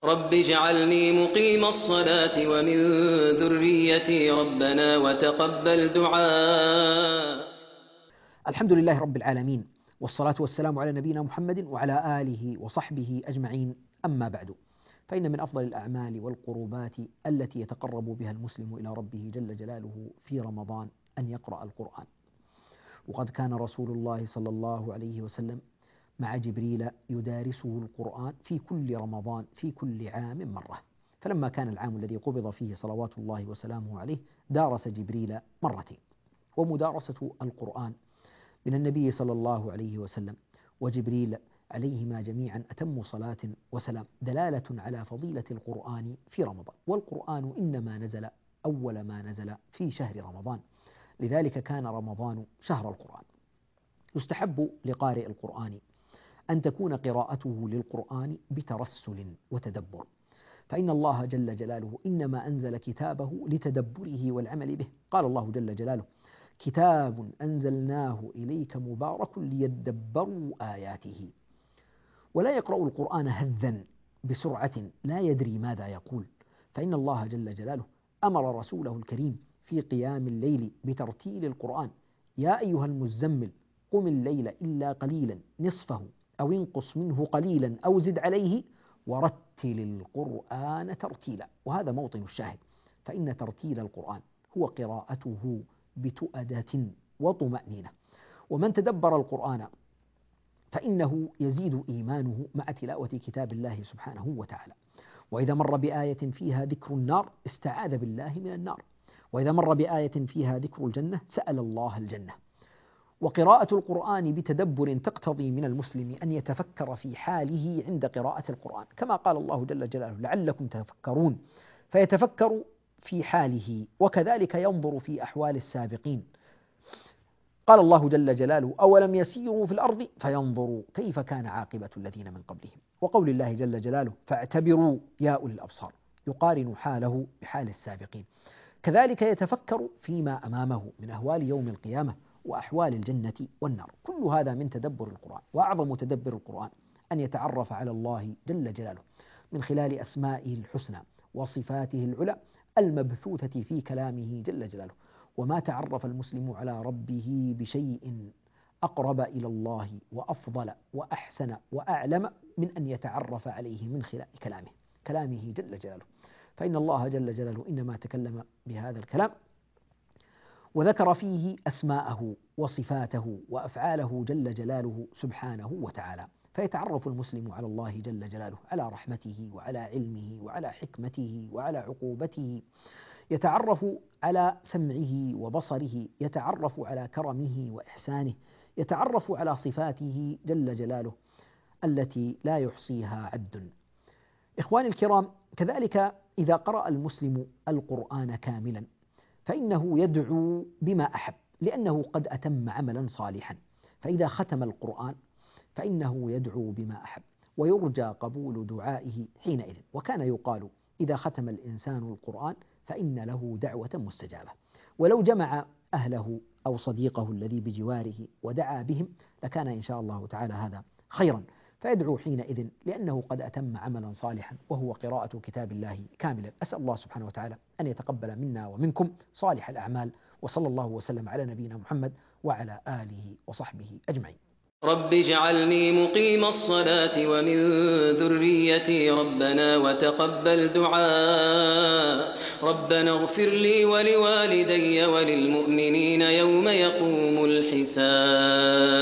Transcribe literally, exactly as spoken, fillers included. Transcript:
رب اجعلني مقيم الصلاة ومن ذريتي ربنا وتقبل دعاء. الحمد لله رب العالمين، والصلاة والسلام على نبينا محمد وعلى آله وصحبه أجمعين. أما بعد، فإن من أفضل الأعمال والقربات التي يتقرب بها المسلم إلى ربه جل جلاله في رمضان أن يقرأ القرآن. وقد كان رسول الله صلى الله عليه وسلم مع جبريل يدارسه القرآن في كل رمضان في كل عام مرة، فلما كان العام الذي قبض فيه صلوات الله وسلامه عليه دارس جبريل مرتين. ومدارسة القرآن من النبي صلى الله عليه وسلم وجبريل عليهما جميعا أتم صلاة وسلام دلالة على فضيلة القرآن في رمضان. والقرآن إنما نزل أول ما نزل في شهر رمضان، لذلك كان رمضان شهر القرآن. يستحب لقارئ القرآن أن تكون قراءته للقرآن بترسل وتدبر، فإن الله جل جلاله إنما أنزل كتابه لتدبره والعمل به. قال الله جل جلاله: كتاب أنزلناه إليك مبارك ليدبروا آياته. ولا يقرأ القرآن هذا بسرعة لا يدري ماذا يقول، فإن الله جل جلاله أمر رسوله الكريم في قيام الليل بترتيل القرآن: يا أيها المزمل قم الليل إلا قليلا نصفه أو انقص منه قليلا أو زد عليه ورتل القرآن ترتيلا. وهذا موطن الشاهد، فإن ترتيل القرآن هو قراءته بتؤدة وطمأنينة. ومن تدبر القرآن فإنه يزيد إيمانه مع تلاوة كتاب الله سبحانه وتعالى. وإذا مر بآية فيها ذكر النار استعاذ بالله من النار، وإذا مر بآية فيها ذكر الجنة سأل الله الجنة. وقراءة القرآن بتدبر تقتضي من المسلم أن يتفكر في حاله عند قراءة القرآن، كما قال الله جل جلاله: لعلكم تتفكرون، فيتفكر في حاله، وكذلك ينظر في أحوال السابقين. قال الله جل جلاله: أولم يسيروا في الأرض فينظروا كيف كان عاقبة الذين من قبلهم. وقول الله جل جلاله: فاعتبروا يا أولي الأبصار، يقارن حاله بحال السابقين. كذلك يتفكر فيما أمامه من أهوال يوم القيامة وأحوال الجنة والنار. كل هذا من تدبر القرآن. وأعظم تدبر القرآن أن يتعرف على الله جل جلاله من خلال أسمائه الحسنى وصفاته العلى المبثوثة في كلامه جل جلاله. وما تعرف المسلم على ربه بشيء أقرب إلى الله وأفضل وأحسن وأعلم من أن يتعرف عليه من خلال كلامه كلامه جل جلاله. فإن الله جل جلاله إنما تكلم بهذا الكلام وذكر فيه أسماءه وصفاته وأفعاله جل جلاله سبحانه وتعالى، فيتعرف المسلم على الله جل جلاله على رحمته وعلى علمه وعلى حكمته وعلى عقوبته، يتعرف على سمعه وبصره، يتعرف على كرمه وإحسانه، يتعرف على صفاته جل جلاله التي لا يحصيها عد. إخواني الكرام، كذلك إذا قرأ المسلم القرآن كاملا فإنه يدعو بما أحب، لأنه قد أتم عملا صالحا. فإذا ختم القرآن فإنه يدعو بما أحب ويرجى قبول دعائه حينئذ. وكان يقال: إذا ختم الإنسان القرآن فإن له دعوة مستجابة. ولو جمع أهله أو صديقه الذي بجواره ودعا بهم لكان إن شاء الله تعالى هذا خيرا، فيدعو حينئذ لأنه قد أتم عملا صالحا وهو قراءة كتاب الله كاملا. أسأل الله سبحانه وتعالى أن يتقبل منا ومنكم صالح الأعمال، وصلى الله وسلم على نبينا محمد وعلى آله وصحبه أجمعين. رب اجعلني مقيم الصلاة ومن ذريتي ربنا وتقبل دعاء. ربنا اغفر لي ولوالدي وللمؤمنين يوم يقوم الحساب.